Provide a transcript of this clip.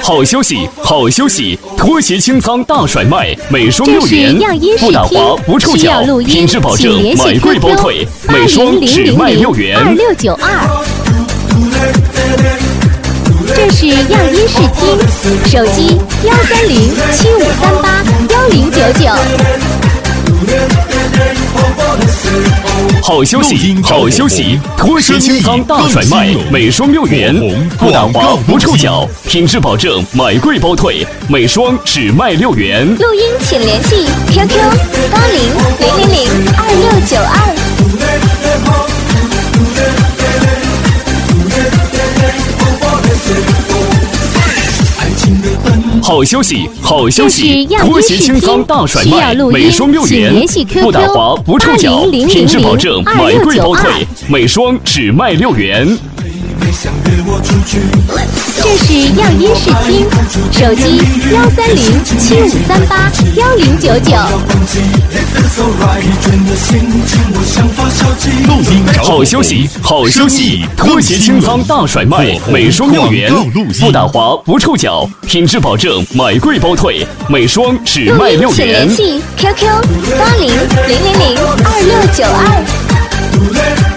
好休息，好休息！拖鞋清仓大甩卖，每双6元，不打滑不触脚，品质保证，买贵包退，每双只卖6元。 2692。这是样音视听，手机13075381099。 好休息，好休息！拖鞋清仓大甩卖，每双6元，不打滑不触脚，品质保证，买贵包退，每双只卖6元。 录音请联系 QQ8000002692。 好休息，好休息！拖鞋清仓大甩卖，每双6元，不打滑不触脚，品质保证，买贵包退，每双只卖6元。 这是样音视听，手机13075381099。 好休息，好休息！拖鞋清仓大甩卖，每双6元，不打滑不触脚，品质保证，买贵包退，每双只卖6元。 请联系 QQ8000002692。